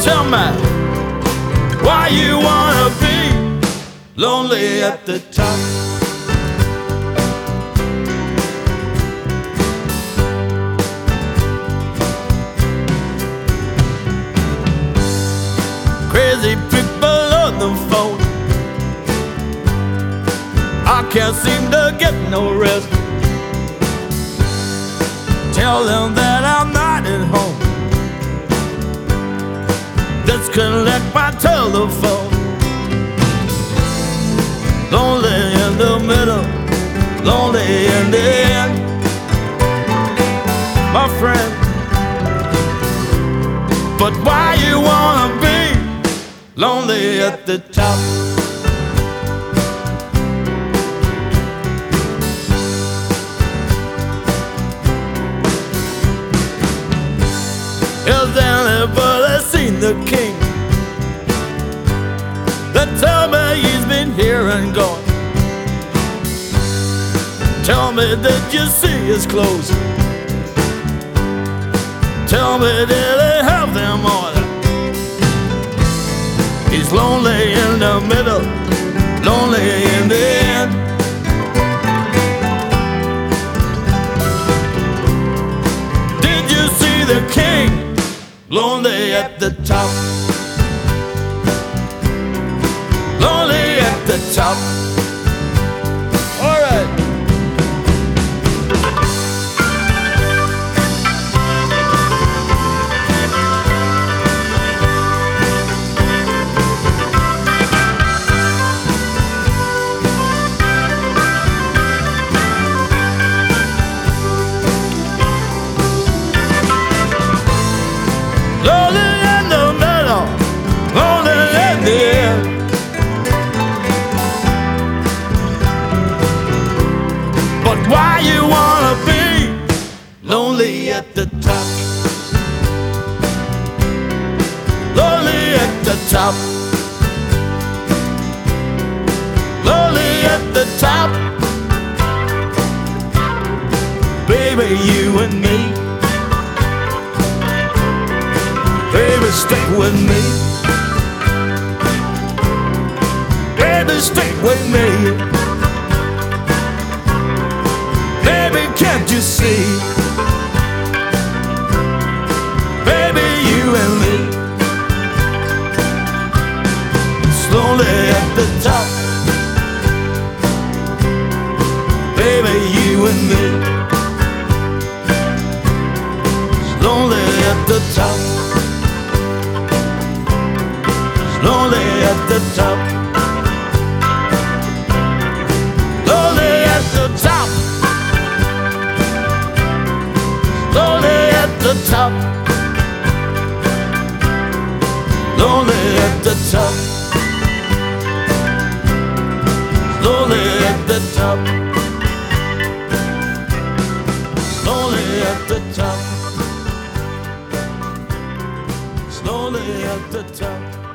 tell me why you wanna be lonely at the top. Crazy people on the phone, I can't seem to get no rest. Tell them that I'm not at home, disconnect my telephone. Lonely in the middle, lonely in the end, my friend. But why you wanna be lonely at the top? Has anybody seen the king? They tell me he's been here and gone. Tell me, did you see his clothes? Tell me, did they have them on? He's lonely in the middle, lonely in the end. Did you see the king? Lonely at the top, lonely at the top. All right. Lonely in the middle, lonely in the end. But why you wanna be lonely at the top? Lonely at the top, lonely at the top. Baby, you and me, baby, stick with me. Baby, stick with me. Baby, can't you see? Baby, you and me, slowly at the top. Baby, you and me, slowly at the top. Lonely at the top, lonely at the top, lonely at the top, lonely at the top, lonely at the top, lonely at the top, slowly at the top.